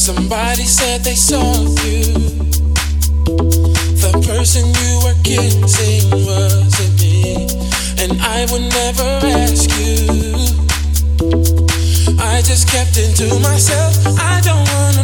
Somebody said they saw you. The person you were kissing wasn't me, and I would never ask you. I just kept it to myself. I don't want